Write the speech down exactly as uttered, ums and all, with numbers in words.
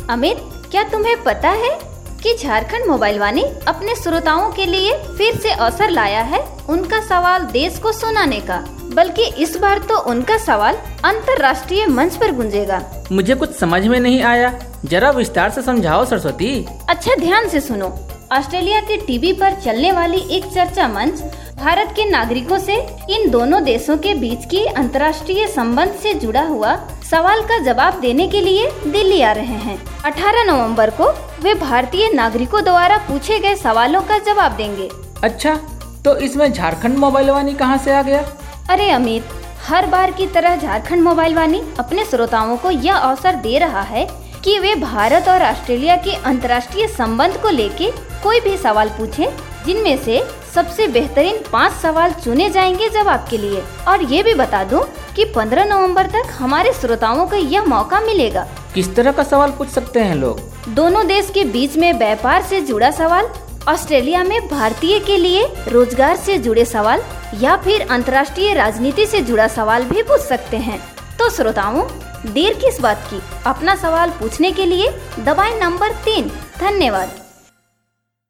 अमित, क्या तुम्हें पता है कि झारखंड मोबाइल वाणी अपने श्रोताओं के लिए फिर से अवसर लाया है उनका सवाल देश को सुनाने का, बल्कि इस बार तो उनका सवाल अंतर्राष्ट्रीय मंच पर गूंजेगा। मुझे कुछ समझ में नहीं आया, जरा विस्तार से समझाओ सरस्वती। अच्छा, ध्यान से सुनो। ऑस्ट्रेलिया के टीवी पर चलने वाली एक चर्चा मंच भारत के नागरिकों से इन दोनों देशों के बीच की अंतर्राष्ट्रीय संबंध से जुड़ा हुआ सवाल का जवाब देने के लिए दिल्ली आ रहे हैं। अठारह नवंबर को वे भारतीय नागरिकों द्वारा पूछे गए सवालों का जवाब देंगे। अच्छा, तो इसमें झारखंड मोबाइल वाणी कहाँ से आ गया? अरे अमित, हर बार की तरह झारखंड मोबाइल वाणी अपने श्रोताओं को यह अवसर दे रहा है कि वे भारत और ऑस्ट्रेलिया के अंतर्राष्ट्रीय संबंध को लेके कोई भी सवाल पूछें, जिनमें से सबसे बेहतरीन पाँच सवाल चुने जाएंगे जवाब के लिए। और ये भी बता दूं कि पंद्रह नवंबर तक हमारे श्रोताओं को यह मौका मिलेगा। किस तरह का सवाल पूछ सकते हैं लोग? दोनों देश के बीच में व्यापार से जुड़ा सवाल, ऑस्ट्रेलिया में भारतीय के लिए रोजगार से जुड़े सवाल, या फिर अंतर्राष्ट्रीय राजनीति से जुड़ा सवाल भी पूछ सकते हैं। तो श्रोताओं, देर किस बात की, अपना सवाल पूछने के लिए दबाएं नंबर तीन। धन्यवाद।